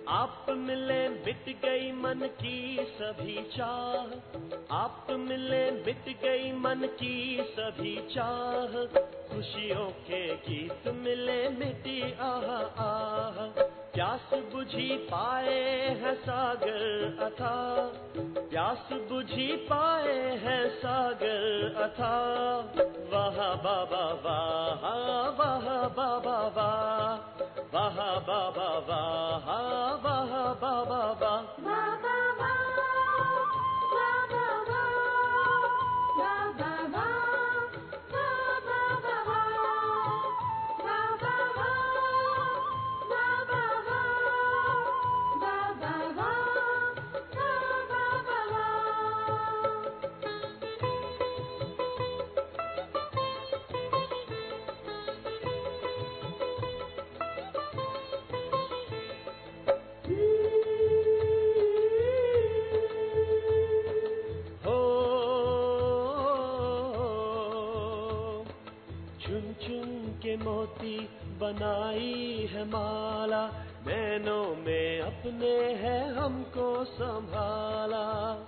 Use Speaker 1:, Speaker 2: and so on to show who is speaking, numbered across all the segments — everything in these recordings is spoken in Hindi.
Speaker 1: आप मिले मिट गई मन की सभी चाह, आप मिले मिट गई मन की सभी चाह, खुशियों के गीत मिले मिटी आह आह, प्यास बुझी पाए हैं सागर अथाह, प्यास बुझी पाए हैं सागर अथाह, वाह बाबा वाह, वाह बाबा वाह, वाह बाबा वाह, वाह बाबा वाह। मोती बनाई है माला, नैनों में अपने है हमको संभाला,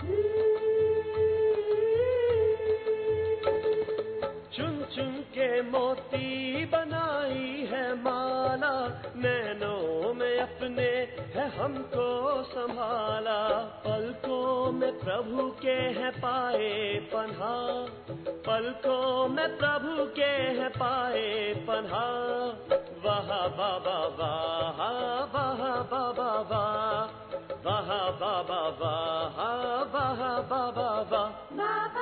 Speaker 1: चुन चुन के मोती बनाई है माला, नैनों में अपने है हमको संभाला, पलकों में प्रभु के है पाए पन्हा, पलकों में प्रभु के है पाए पन्हा, वाह बाबा वाह, वाह बाबा वाह, वाह बाबा वाह, वाह बाबा वाह।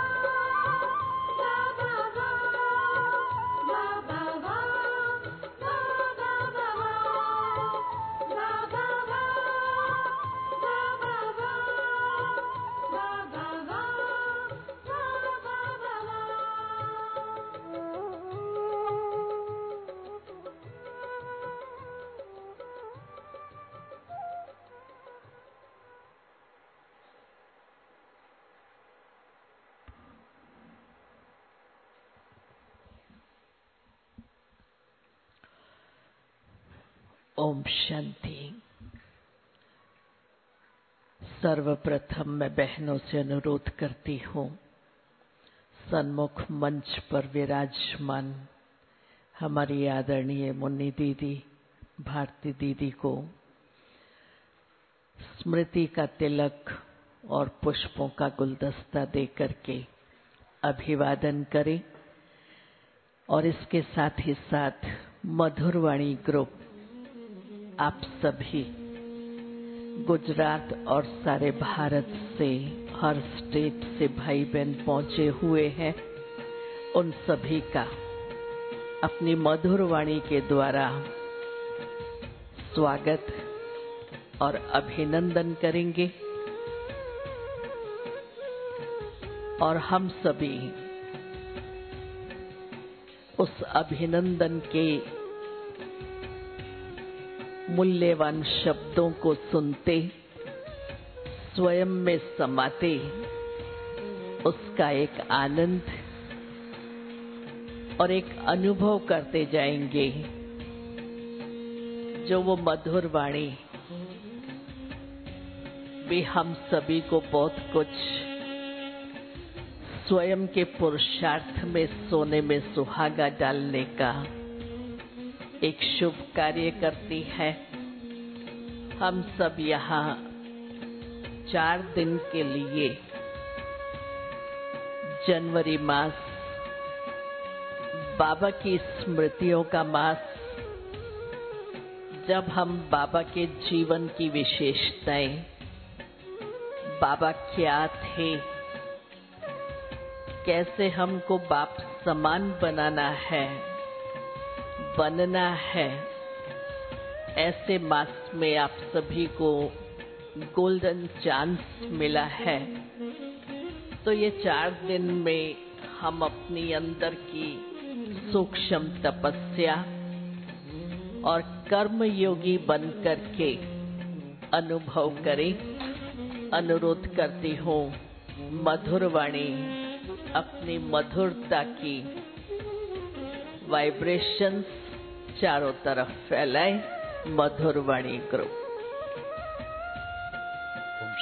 Speaker 2: ओम शांति। सर्वप्रथम मैं बहनों से अनुरोध करती हूँ, सन्मुख मंच पर विराजमान हमारी आदरणीय मुन्नी दीदी, भारती दीदी को स्मृति का तिलक और पुष्पों का गुलदस्ता दे करके अभिवादन करें। और इसके साथ ही साथ मधुरवाणी ग्रुप, आप सभी गुजरात और सारे भारत से, हर स्टेट से भाई बहन पहुंचे हुए हैं, उन सभी का अपनी मधुर वाणी के द्वारा स्वागत और अभिनंदन करेंगे। और हम सभी उस अभिनंदन के मूल्यवान शब्दों को सुनते, स्वयं में समाते, उसका एक आनंद और एक अनुभव करते जाएंगे, जो वो मधुर वाणी भी हम सभी को बहुत कुछ स्वयं के पुरुषार्थ में, सोने में सुहागा डालने का एक शुभ कार्य करती है। हम सब यहाँ 4 दिन के लिए जनवरी मास, बाबा की स्मृतियों का मास, जब हम बाबा के जीवन की विशेषताएं, बाबा क्या थे, कैसे हमको बाप समान बनाना है, बनना है, ऐसे मास में आप सभी को गोल्डन चांस मिला है। तो ये 4 दिन में हम अपनी अंदर की सूक्ष्म तपस्या और कर्म योगी बन करके अनुभव करें। अनुरोध करती हूँ, मधुर वाणी अपनी मधुरता की वाइब्रेशंस चारों तरफ फैलाए। मधुर वाणी ग्रुप।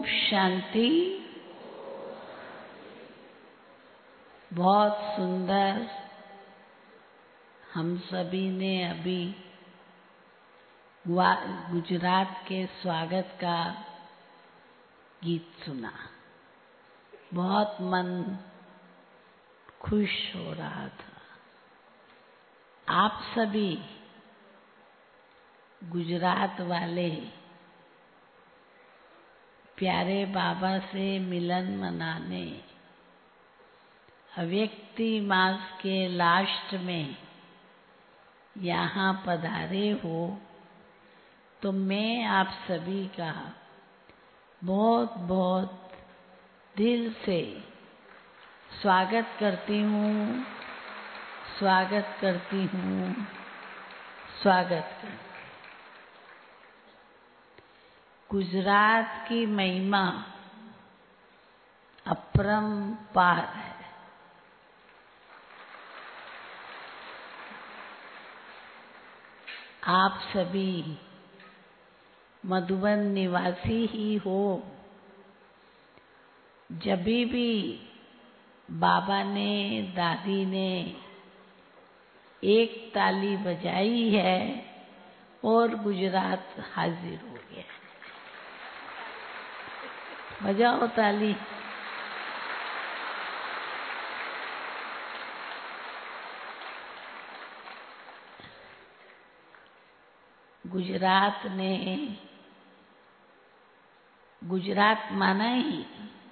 Speaker 3: शांति। बहुत सुंदर हम सभी ने अभी गुजरात के स्वागत का गीत सुना। बहुत मन खुश हो रहा था। आप सभी गुजरात वाले प्यारे बाबा से मिलन मनाने अव्यक्ति मास के लास्ट में यहाँ पधारे हो, तो मैं आप सभी का बहुत बहुत दिल से स्वागत करती हूँ, स्वागत करती हूँ, स्वागत करती हूँ। गुजरात की महिमा अपरंपार है। आप सभी मधुबन निवासी ही हो। जब भी बाबा ने, दादी ने एक ताली बजाई है और गुजरात हाजिर हो गया। बजाओ ताली। गुजरात माना ही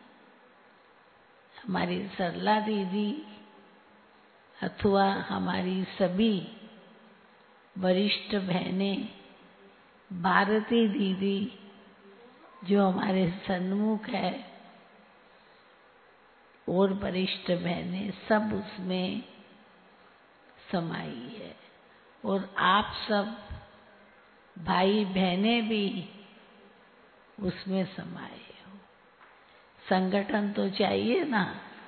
Speaker 3: हमारी सरला दीदी अथवा हमारी सभी वरिष्ठ बहनें, भारती दीदी जो हमारे सन्मुख है, और वरिष्ठ बहनें सब उसमें समाई है। और आप सब भाई बहनें भी उसमें समाये हो। संगठन तो चाहिए ना।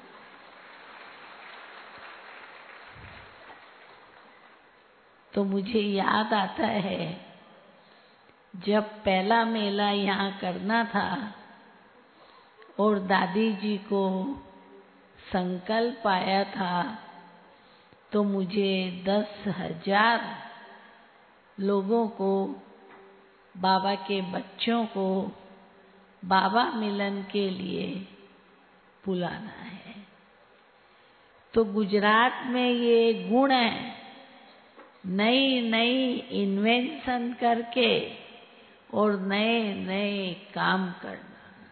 Speaker 3: तो मुझे याद आता है जब पहला मेला यहाँ करना था और दादी जी को संकल्प आया था, तो मुझे 10,000 लोगों को, बाबा के बच्चों को बाबा मिलन के लिए बुलाना है। तो गुजरात में ये गुण है, नई नई इन्वेंशन करके और नए नए काम करना।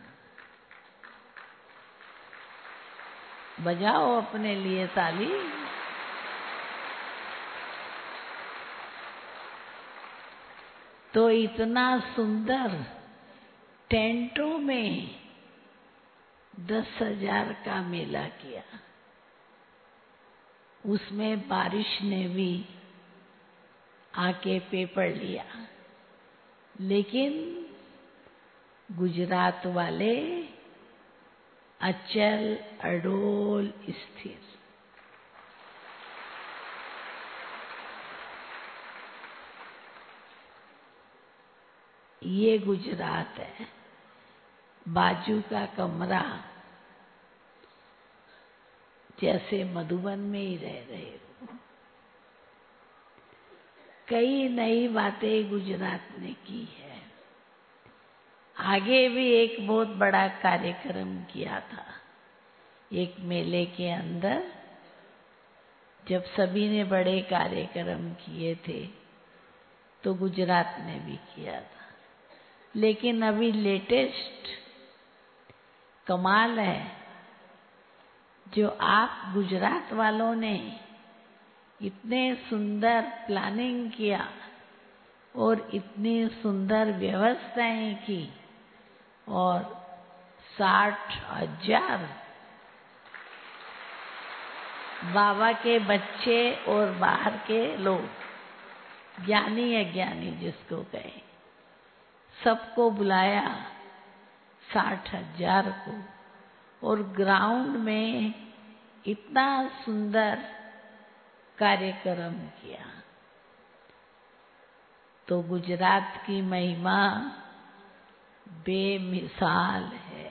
Speaker 3: बजाओ अपने लिए ताली। तो इतना सुंदर टेंटों में 10,000 का मेला किया। उसमें बारिश ने भी आके पेपर लिया, लेकिन गुजरात वाले अचल अडोल स्थिर। ये गुजरात है। बाजू का कमरा जैसे मधुबन में ही रह रहे हो। कई नई बातें गुजरात ने की है। आगे भी एक बहुत बड़ा कार्यक्रम किया था एक मेले के अंदर। जब सभी ने बड़े कार्यक्रम किए थे तो गुजरात ने भी किया था। लेकिन अभी लेटेस्ट कमाल है जो आप गुजरात वालों ने इतने सुंदर प्लानिंग किया और इतनी सुंदर व्यवस्थाएं की, और 60,000 बाबा के बच्चे और बाहर के लोग, ज्ञानी अज्ञानी जिसको कहे, सबको बुलाया, 60,000 को, और ग्राउंड में इतना सुंदर कार्यक्रम किया। तो गुजरात की महिमा बेमिसाल है।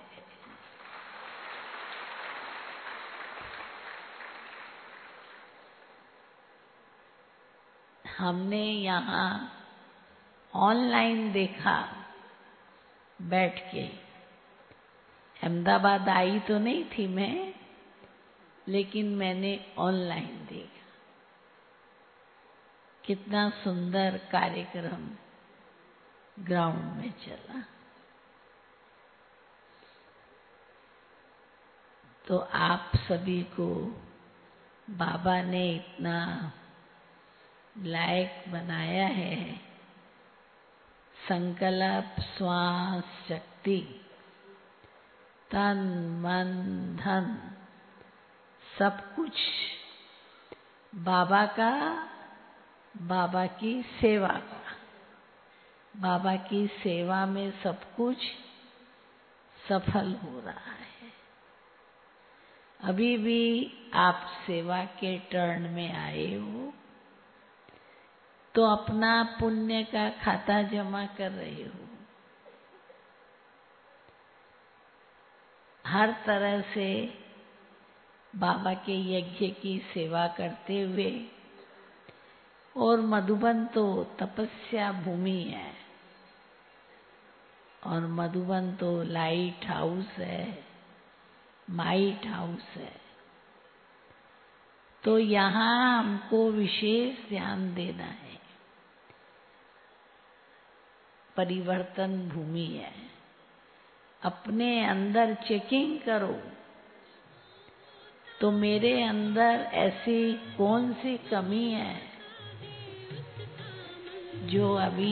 Speaker 3: हमने यहाँ ऑनलाइन देखा बैठ के। अहमदाबाद आई तो नहीं थी मैं, लेकिन मैंने ऑनलाइन देखा। कितना सुंदर कार्यक्रम ग्राउंड में चला। तो आप सभी को बाबा ने इतना लायक बनाया है। संकल्प, श्वास, शक्ति, तन, मन, धन, सब कुछ बाबा का, बाबा की सेवा का। बाबा की सेवा में सब कुछ सफल हो रहा है। अभी भी आप सेवा के टर्न में आए हो, तो अपना पुण्य का खाता जमा कर रहे हो। हर तरह से बाबा के यज्ञ की सेवा करते हुए। और मधुबन तो तपस्या भूमि है, और मधुबन तो लाइट हाउस है, माइट हाउस है। तो यहाँ हमको विशेष ध्यान देना है। परिवर्तन भूमि है। अपने अंदर चेकिंग करो, तो मेरे अंदर ऐसी कौन सी कमी है जो अभी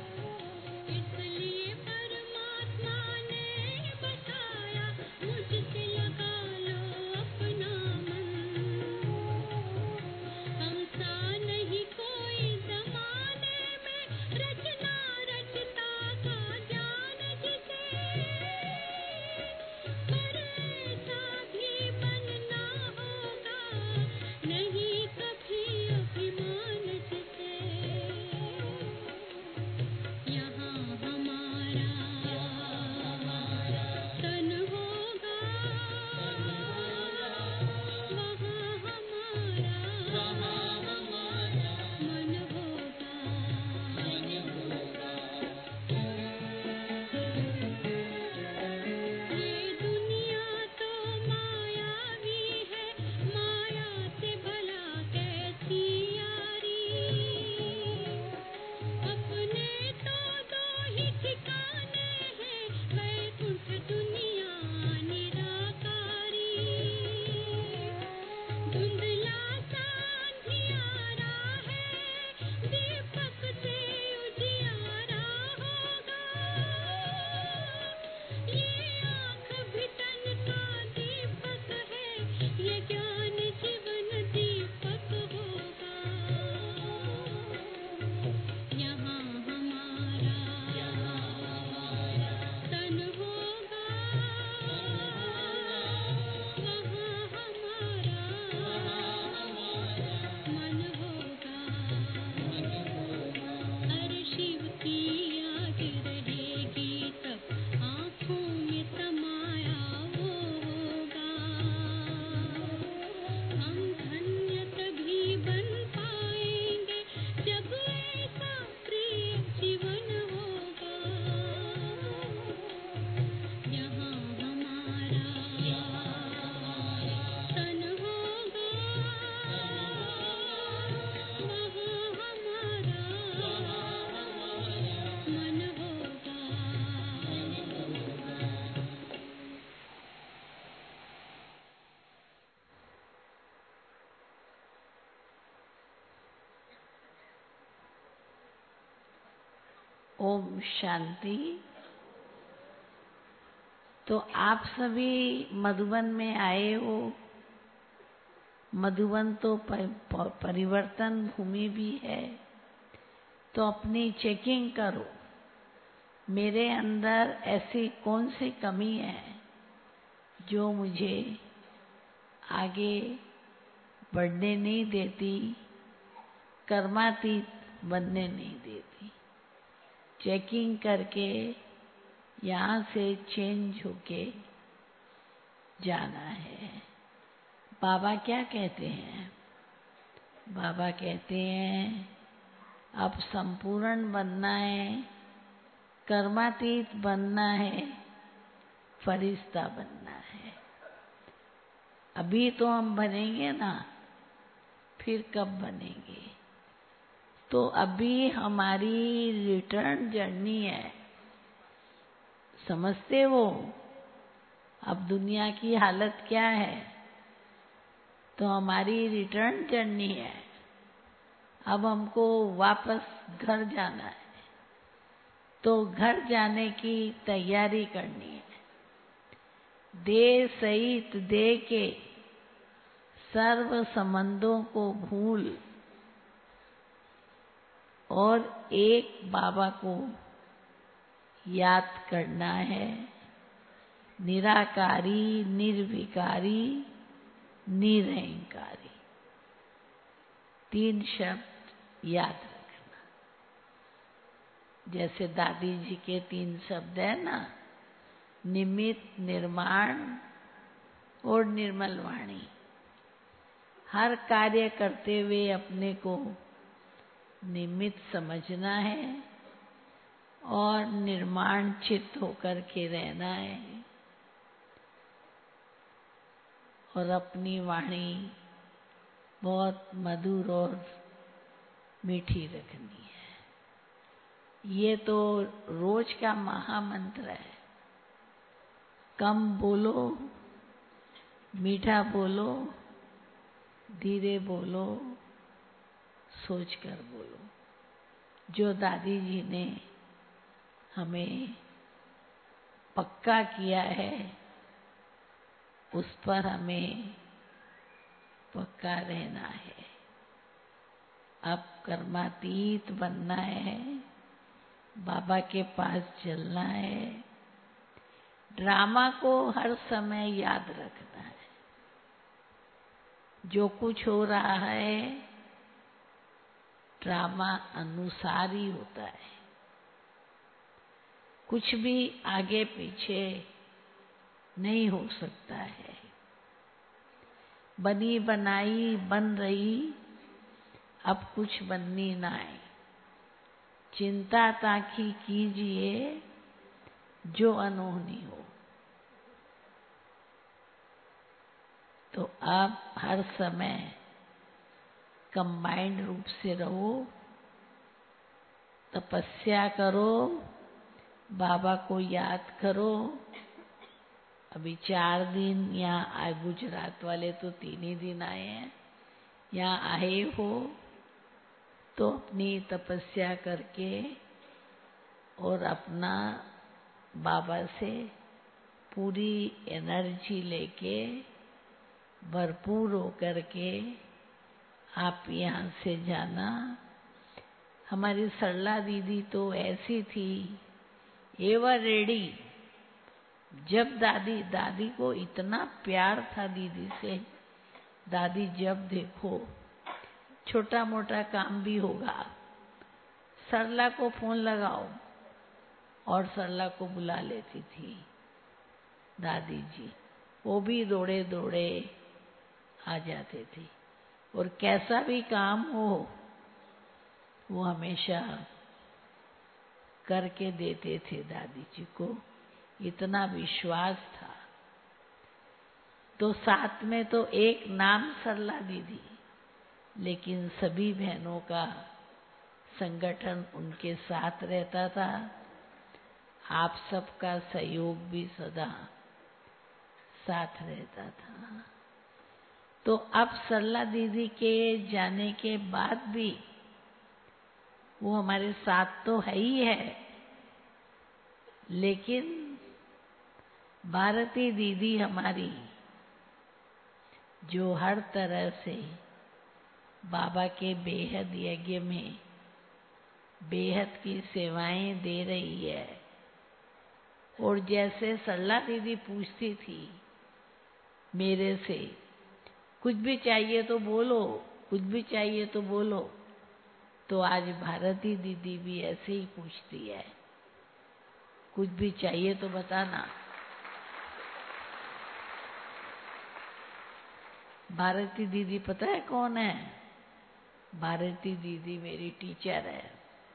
Speaker 3: ओम शांति। तो आप सभी मधुबन में आए हो। मधुबन तो परिवर्तन भूमि भी है। तो अपनी चेकिंग करो, मेरे अंदर ऐसी कौन सी कमी है जो मुझे आगे बढ़ने नहीं देती, कर्मातीत बनने नहीं देती। चेकिंग करके यहाँ से चेंज होके जाना है। बाबा क्या कहते हैं? बाबा कहते हैं अब संपूर्ण बनना है, कर्मातीत बनना है, फरिश्ता बनना है। अभी तो हम बनेंगे ना, फिर कब बनेंगे? तो अभी हमारी रिटर्न जर्नी है। समझते हो अब दुनिया की हालत क्या है? तो हमारी रिटर्न जर्नी है। अब हमको वापस घर जाना है, तो घर जाने की तैयारी करनी है। देह सहित देह के सर्व संबंधों को भूल और एक बाबा को याद करना है। निराकारी, निर्विकारी, निरहंकारी, 3 शब्द याद रखना। जैसे दादी जी के 3 शब्द है ना, निमित्त, निर्माण और निर्मल वाणी। हर कार्य करते हुए अपने को निमित्त समझना है और निर्माण चित्त होकर के रहना है, और अपनी वाणी बहुत मधुर और मीठी रखनी है। ये तो रोज का महामंत्र है। कम बोलो, मीठा बोलो, धीरे बोलो, सोचकर बोलो। जो दादी जी ने हमें पक्का किया है, उस पर हमें पक्का रहना है। अब कर्मातीत बनना है, बाबा के पास चलना है। ड्रामा को हर समय याद रखना है। जो कुछ हो रहा है ड्रामा अनुसार ही होता है। कुछ भी आगे पीछे नहीं हो सकता है। बनी बनाई बन रही, अब कुछ बननी ना है। चिंता ताकि कीजिए जो अनहोनी हो। तो आप हर समय कंबाइंड रूप से रहो, तपस्या करो, बाबा को याद करो। अभी 4 दिन यहाँ आए, गुजरात वाले तो 3 ही दिन आए हैं। यहाँ आए हो तो अपनी तपस्या करके और अपना बाबा से पूरी एनर्जी लेके भरपूर होकर के आप यहाँ से जाना। हमारी सरला दीदी तो ऐसी थी, एवर रेडी। जब दादी को इतना प्यार था दीदी से, दादी जब देखो छोटा मोटा काम भी होगा, सरला को फोन लगाओ, और सरला को बुला लेती थी दादी जी। वो भी दौड़े दौड़े आ जाते थे, और कैसा भी काम हो वो हमेशा करके देते थे। दादी जी को इतना विश्वास था। तो साथ में तो एक नाम सरला दीदी, लेकिन सभी बहनों का संगठन उनके साथ रहता था। आप सबका सहयोग भी सदा साथ रहता था। तो अब सरला दीदी के जाने के बाद भी वो हमारे साथ तो है ही है, लेकिन भारती दीदी हमारी, जो हर तरह से बाबा के बेहद यज्ञ में बेहद की सेवाएं दे रही है। और जैसे सरला दीदी पूछती थी मेरे से, कुछ भी चाहिए तो बोलो, कुछ भी चाहिए तो बोलो, तो आज भारती दीदी भी ऐसे ही पूछती है। कुछ भी चाहिए तो बताना। भारती दीदी पता है कौन है? भारती दीदी मेरी टीचर है।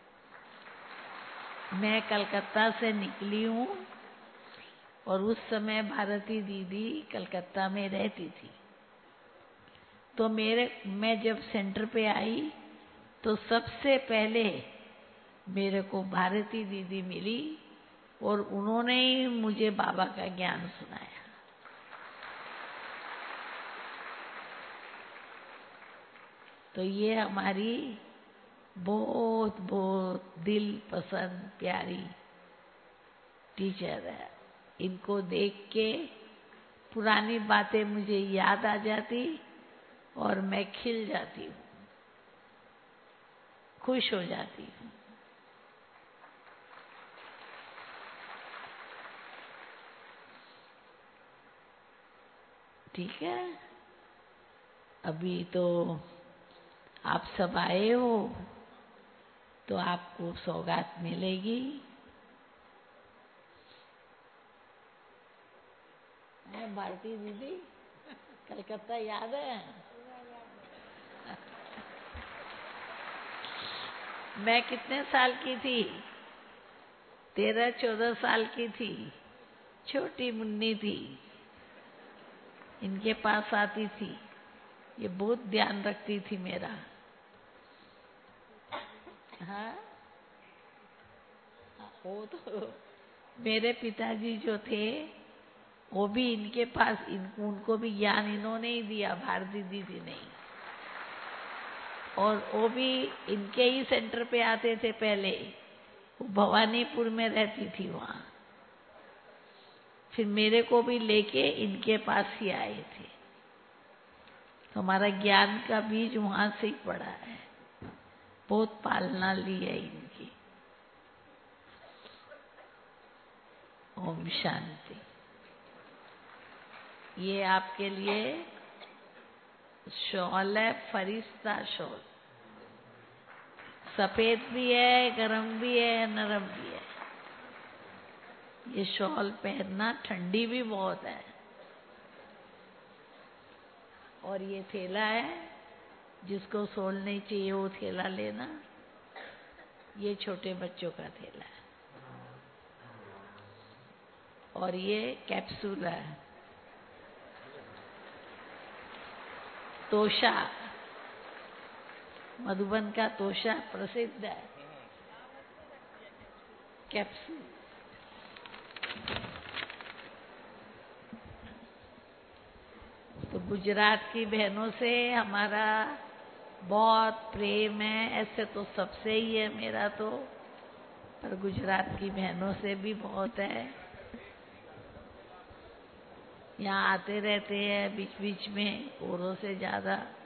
Speaker 3: मैं कलकत्ता से निकली हूँ और उस समय भारती दीदी कलकत्ता में रहती थी। तो मैं जब सेंटर पे आई तो सबसे पहले मेरे को भारती दीदी मिली और उन्होंने ही मुझे बाबा का ज्ञान सुनाया। तो ये हमारी बहुत बहुत दिल पसंद प्यारी टीचर है। इनको देख के पुरानी बातें मुझे याद आ जाती और मैं खिल जाती हूँ, खुश हो जाती हूँ। ठीक है, अभी तो आप सब आए हो तो आपको सौगात मिलेगी। भारती दीदी कलकत्ता याद है? मैं कितने साल की थी? 13-14 साल की थी, छोटी मुन्नी थी। इनके पास आती थी, ये बहुत ध्यान रखती थी मेरा। हाँ, वो तो मेरे पिताजी जो थे वो भी इनके पास, उनको भी ज्ञान इन्होंने ही दिया, भारती दीदी ने। और वो भी इनके ही सेंटर पे आते थे पहले। वो भवानीपुर में रहती थी वहाँ। फिर मेरे को भी लेके इनके पास ही आए थे। तो हमारा ज्ञान का बीज वहाँ से ही पड़ा है। बहुत पालना ली है इनकी। ओम शांति। ये आपके लिए शॉल है, फरिश्ता शॉल। सफेद भी है, गरम भी है, नरम भी है। ये शॉल पहनना, ठंडी भी बहुत है। और ये थैला है, जिसको शॉल नहीं चाहिए वो थैला लेना। ये छोटे बच्चों का थैला है। और ये कैप्सूल है, तोशा। मधुबन का तोशा प्रसिद्ध है। कैप्सूल। तो गुजरात की बहनों से हमारा बहुत प्रेम है। ऐसे तो सबसे ही है मेरा तो, पर गुजरात की बहनों से भी बहुत है। यहाँ आते रहते हैं बीच बीच में, औरों से ज्यादा।